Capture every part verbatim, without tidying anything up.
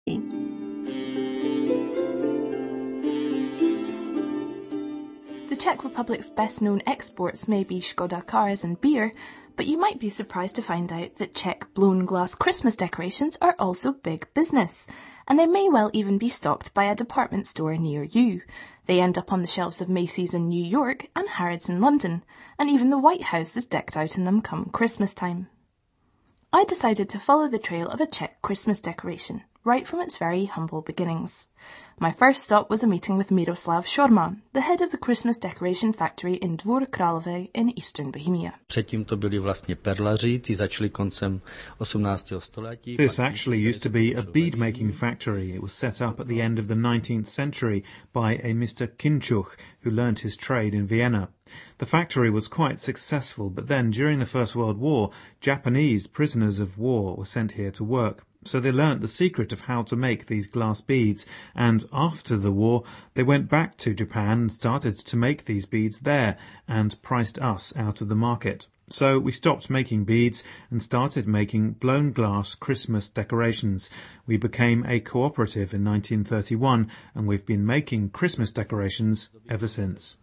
The Czech Republic's best-known exports may be Škoda cars and beer, but you might be surprised to find out that Czech blown glass Christmas decorations are also big business, and they may well even be stocked by a department store near you. They end up on the shelves of Macy's in New York and Harrods in London, and even the White House is decked out in them come Christmas time. I decided to follow the trail of a Czech Christmas decoration, right from its very humble beginnings. My first stop was a meeting with Miroslav Šorma, the head of the Christmas decoration factory in Dvůr Králové in eastern Bohemia. Předtím to byli vlastně perlaři, ty začali koncem osmnáctého století. This actually used to be a bead-making factory. It was set up at the end of the nineteenth century by a Mister Kinčuch, who learnt his trade in Vienna. The factory was quite successful, but then, during the First World War, Japanese prisoners of war were sent here to work. So they learnt the secret of how to make these glass beads, and after the war they went back to Japan and started to make these beads there, and priced us out of the market. So we stopped making beads and started making blown glass Christmas decorations. We became a cooperative in nineteen thirty-one, and we've been making Christmas decorations ever since.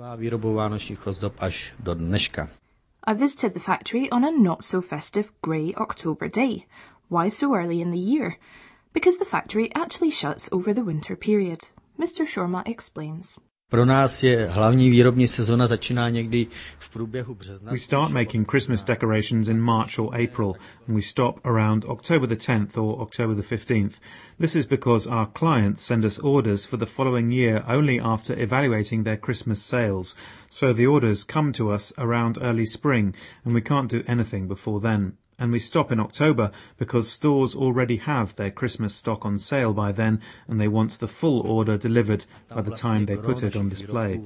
I visited the factory on a not-so-festive grey October day. Why so early in the year? Because the factory actually shuts over the winter period. Mister Šorma explains. Pro nás je hlavní výrobní sezóna začíná někdy v průběhu března. We start making Christmas decorations in March or April, and we stop around October the tenth or October the fifteenth. This is because our clients send us orders for the following year only after evaluating their Christmas sales. So the orders come to us around early spring, and we can't do anything before then. And we stop in October because stores already have their Christmas stock on sale by then, and they want the full order delivered by the time they put it on display.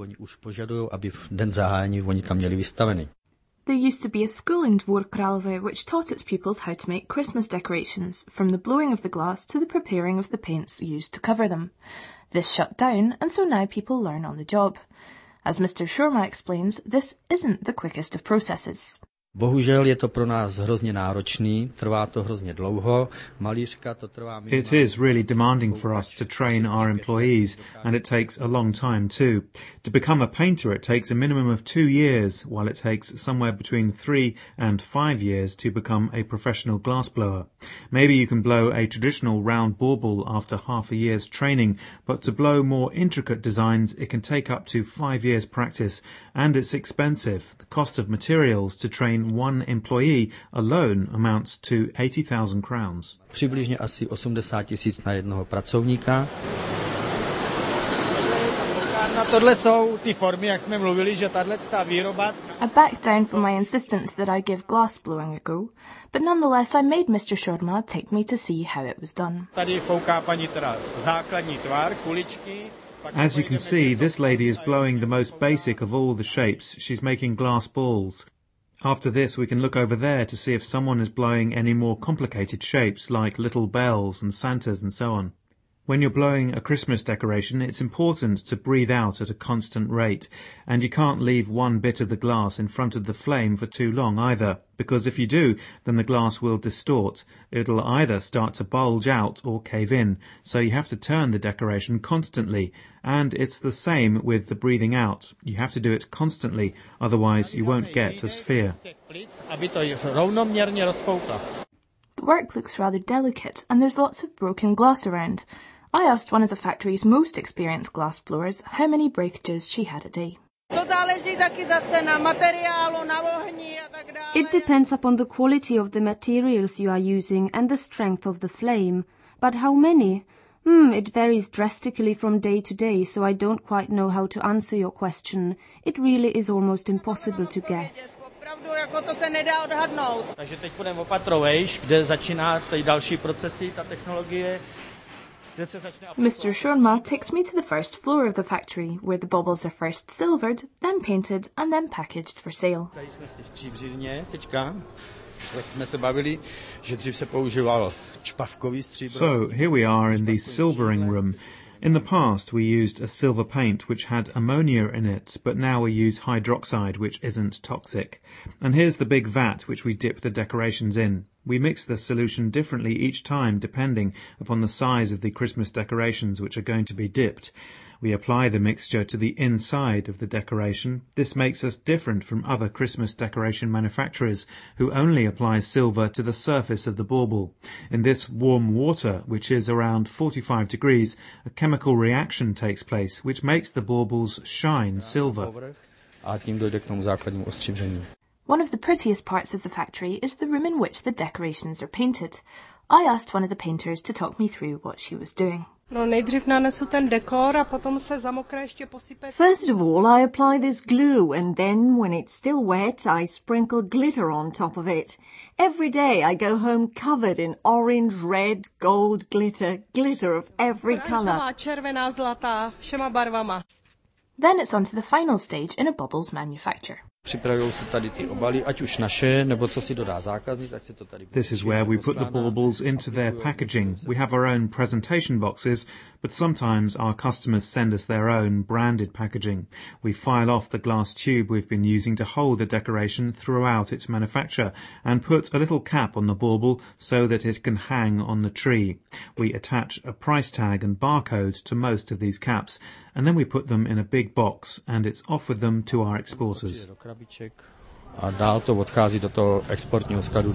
There used to be a school in Dvůr Králové which taught its pupils how to make Christmas decorations, from the blowing of the glass to the preparing of the paints used to cover them. This shut down, and so now people learn on the job. As Mister Šorma explains, this isn't the quickest of processes. Bohužel je to pro nás hrozně náročný, trvá to hrozně dlouho. Malířka to trvá It is really demanding for us to train our employees, and it takes a long time too. To become a painter, it takes a minimum of two years, while it takes somewhere between three and five years to become a professional glassblower. Maybe you can blow a traditional round bauble after half a year's training, but to blow more intricate designs, it can take up to five years practice, and it's expensive. The cost of materials to train one employee alone amounts to eighty thousand crowns. Přibližně asi osmdesát tisíc na jednoho pracovníka. Na tohle jsou ty formy, jak jsme mluvili, že tato výroba. I backed down from my insistence that I give glass blowing a go, but nonetheless I made Mister Šorma take me to see how it was done. Tady fouká paní teda základní tvar, kuličky. As you can see, this lady is blowing the most basic of all the shapes. She's making glass balls. After this, we can look over there to see if someone is blowing any more complicated shapes, like little bells and Santas and so on. When you're blowing a Christmas decoration, it's important to breathe out at a constant rate, and you can't leave one bit of the glass in front of the flame for too long either, because if you do, then the glass will distort. It'll either start to bulge out or cave in, so you have to turn the decoration constantly, and it's the same with the breathing out. You have to do it constantly, otherwise you won't get a sphere. The work looks rather delicate, and there's lots of broken glass around. I asked one of the factory's most experienced glass blowers how many breakages she had a day. It depends upon the quality of the materials you are using and the strength of the flame. But how many? Hmm, it varies drastically from day to day, so I don't quite know how to answer your question. It really is almost impossible to guess. Takže teď půjdeme opatrovejš, kde začíná ty další procesy, ta technologie. Mister Šorma takes me to the first floor of the factory, where the baubles are first silvered, then painted, and then packaged for sale. Tady jsme v té stříbřině teďka. Jak jsme se bavili, že dřív se používal čpavkový stříbro. So, here we are in the silvering room. In the past, we used a silver paint which had ammonia in it, but now we use hydroxide, which isn't toxic. And here's the big vat which we dip the decorations in. We mix the solution differently each time depending upon the size of the Christmas decorations which are going to be dipped. We apply the mixture to the inside of the decoration. This makes us different from other Christmas decoration manufacturers who only apply silver to the surface of the bauble. In this warm water, which is around forty-five degrees, a chemical reaction takes place which makes the baubles shine silver. One of the prettiest parts of the factory is the room in which the decorations are painted. I asked one of the painters to talk me through what she was doing. First of all, I apply this glue, and then, when it's still wet, I sprinkle glitter on top of it. Every day I go home covered in orange, red, gold glitter, glitter of every colour. Then it's on to the final stage in a baubles manufacture. This is where we put the baubles into their packaging. We have our own presentation boxes, but sometimes our customers send us their own branded packaging. We file off the glass tube we've been using to hold the decoration throughout its manufacture and put a little cap on the bauble so that it can hang on the tree. We attach a price tag and barcode to most of these caps, and then we put them in a big box and it's off with them to our exporters. A dál to odchází do toho exportního skladu.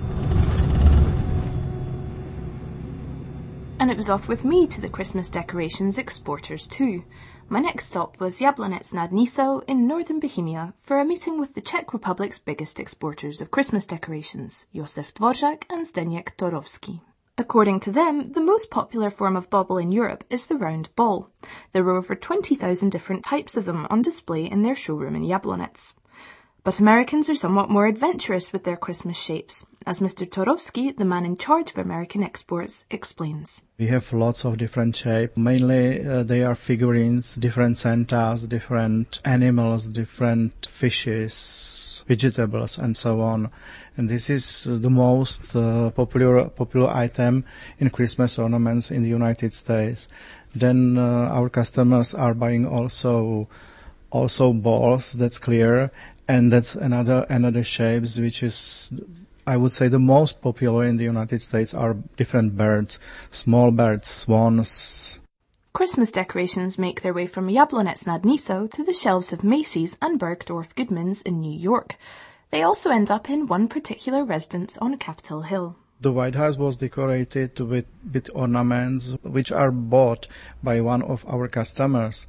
And it was off with me to the Christmas decorations exporters too. My next stop was Jablonec nad Nisou in northern Bohemia for a meeting with the Czech Republic's biggest exporters of Christmas decorations, Josef Dvořák and Zdeněk Torovský. According to them, the most popular form of bauble in Europe is the round ball. There were over twenty thousand different types of them on display in their showroom in Jablonec. But Americans are somewhat more adventurous with their Christmas shapes, as Mister Torovský, the man in charge of American exports, explains. We have lots of different shapes. Mainly uh, they are figurines, different Santas, different animals, different fishes, vegetables and so on. And this is the most uh, popular popular item in Christmas ornaments in the United States. Then uh, our customers are buying also also balls, that's clear. And that's another another shapes which is, I would say, the most popular in the United States are different birds, small birds, swans. Christmas decorations make their way from Jablonec nad Nisou to the shelves of Macy's and Bergdorf Goodman's in New York. They also end up in one particular residence on Capitol Hill. The White House was decorated with, with ornaments which are bought by one of our customers.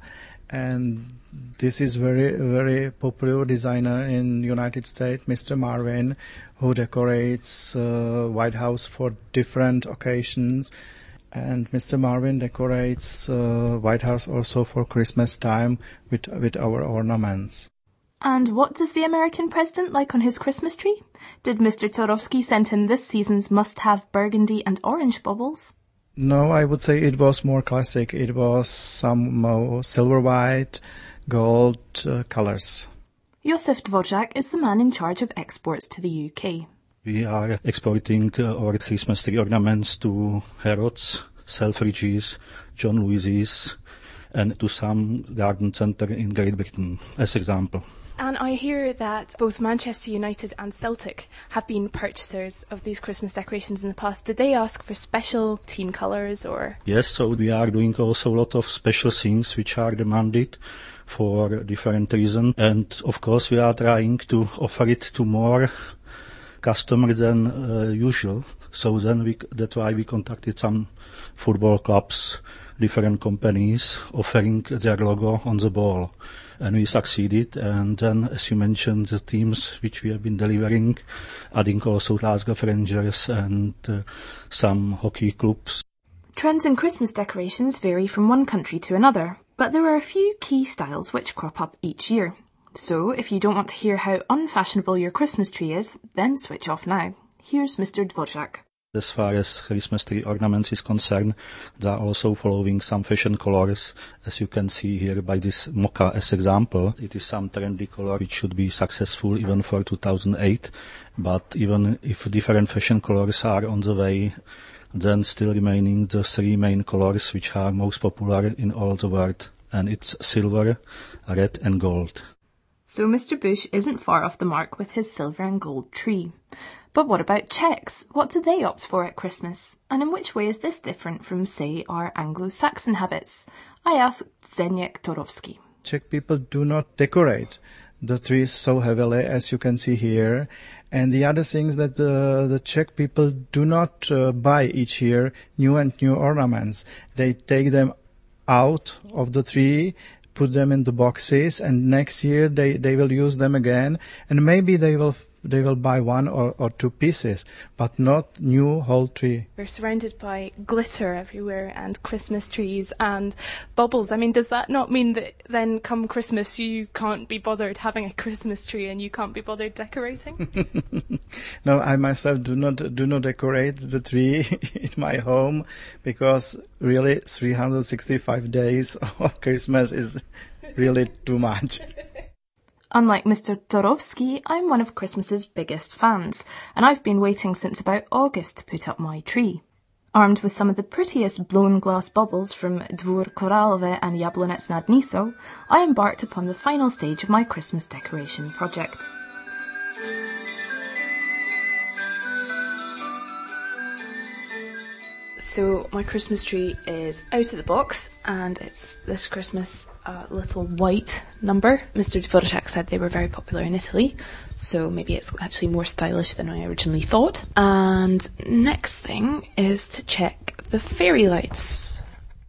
And this is very, very popular designer in United States, Mister Marvin, who decorates uh, White House for different occasions. And Mister Marvin decorates uh, White House also for Christmas time with, with our ornaments. And what does the American president like on his Christmas tree? Did Mister Torovský send him this season's must-have burgundy and orange baubles? No, I would say it was more classic. It was some uh, silver, white, gold uh, colors. Josef Dvořák is the man in charge of exports to the U K. We are exporting uh, our Christmas tree ornaments to Harrods, Selfridges, John Lewis's, and to some garden centre in Great Britain, as example. And I hear that both Manchester United and Celtic have been purchasers of these Christmas decorations in the past. Did they ask for special team colours or? Yes, so we are doing also a lot of special things which are demanded for different reasons. And of course we are trying to offer it to more customers than uh, usual. So then we, that's why we contacted some football clubs, different companies offering their logo on the ball. And we succeeded, and then, as you mentioned, the teams which we have been delivering, adding also Glasgow Rangers and uh, some hockey clubs. Trends in Christmas decorations vary from one country to another, but there are a few key styles which crop up each year. So, if you don't want to hear how unfashionable your Christmas tree is, then switch off now. Here's Mister Dvořák. As far as Christmas tree ornaments is concerned, they are also following some fashion colors, as you can see here by this mocha as example. It is some trendy color which should be successful even for two thousand eight, but even if different fashion colors are on the way, then still remaining the three main colors which are most popular in all the world, and it's silver, red and gold. So Mister Bush isn't far off the mark with his silver and gold tree. But what about Czechs? What do they opt for at Christmas? And in which way is this different from, say, our Anglo-Saxon habits? I asked Zdeněk Torovský. Czech people do not decorate the trees so heavily as you can see here. And the other thing is that the, the Czech people do not uh, buy each year new and new ornaments. They take them out of the tree, put them in the boxes, and next year they, they will use them again, and maybe they will they will buy one or, or two pieces, but not new whole tree. We're surrounded by glitter everywhere and Christmas trees and bubbles. I mean, does that not mean that then come Christmas you can't be bothered having a Christmas tree and you can't be bothered decorating? No, I myself do not do not decorate the tree in my home, because really three hundred sixty-five days of Christmas is really too much. Unlike Mister Torovský, I'm one of Christmas's biggest fans, and I've been waiting since about August to put up my tree. Armed with some of the prettiest blown glass bubbles from Dvůr Korálové and Jablonec nad Nisou, I embarked upon the final stage of my Christmas decoration project. So my Christmas tree is out of the box, and it's this Christmas uh, little white number. Mister Dvorak said they were very popular in Italy, so maybe it's actually more stylish than I originally thought. And next thing is to check the fairy lights.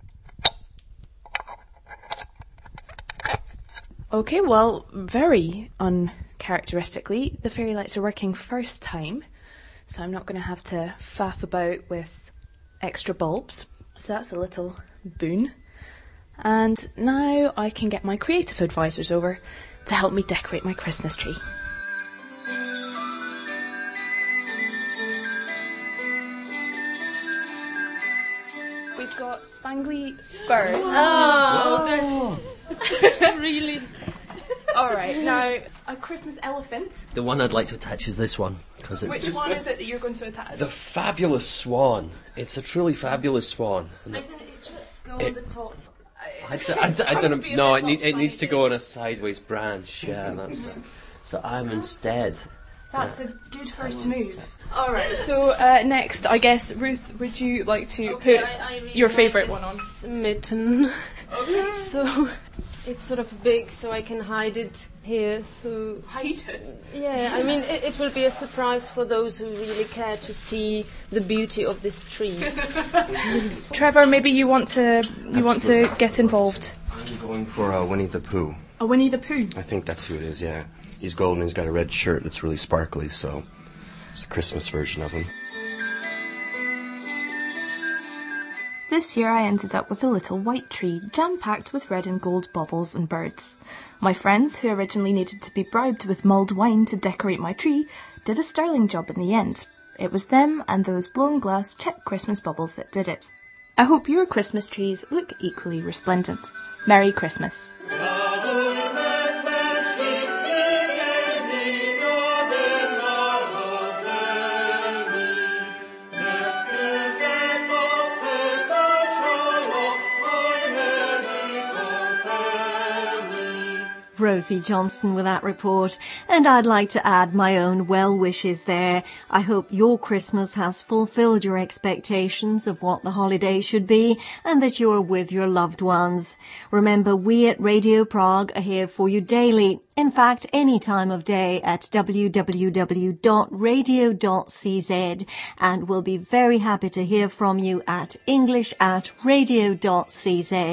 Okay, well, very uncharacteristically, the fairy lights are working first time, so I'm not going to have to faff about with extra bulbs, so that's a little boon. And now I can get my creative advisors over to help me decorate my Christmas tree. We've got spangly birds. Oh, that's really... Alright, now a Christmas elephant. The one I'd like to attach is this one, because it's... Which one is it that you're going to attach? The fabulous swan. It's a truly fabulous swan. I think it should go it, on the top. I, d- I, d- I don't know. No, it, need, it needs to go on a sideways branch. Yeah, that's it. So I'm instead. That's uh, a good first move. Alright, so uh, next, I guess, Ruth, would you like to okay, put I, I really your like favourite one on? Mitten. Okay. So it's sort of big, so I can hide it here. So hide it. Yeah, I mean, it, it will be a surprise for those who really care to see the beauty of this tree. Trevor, maybe you want to you Absolutely. want to get involved. I'm going for uh, Winnie the Pooh. A Winnie the Pooh. I think that's who it is. Yeah, he's golden. He's got a red shirt that's really sparkly. So it's a Christmas version of him. This year I ended up with a little white tree, jam-packed with red and gold baubles and birds. My friends, who originally needed to be bribed with mulled wine to decorate my tree, did a sterling job in the end. It was them and those blown glass Czech Christmas bubbles that did it. I hope your Christmas trees look equally resplendent. Merry Christmas. Rosie Johnson with that report, and I'd like to add my own well wishes there. I hope your Christmas has fulfilled your expectations of what the holiday should be, and that you are with your loved ones. Remember, we at Radio Prague are here for you daily, in fact any time of day, at w w w dot radio dot c z, and we'll be very happy to hear from you at english at radio dot c z.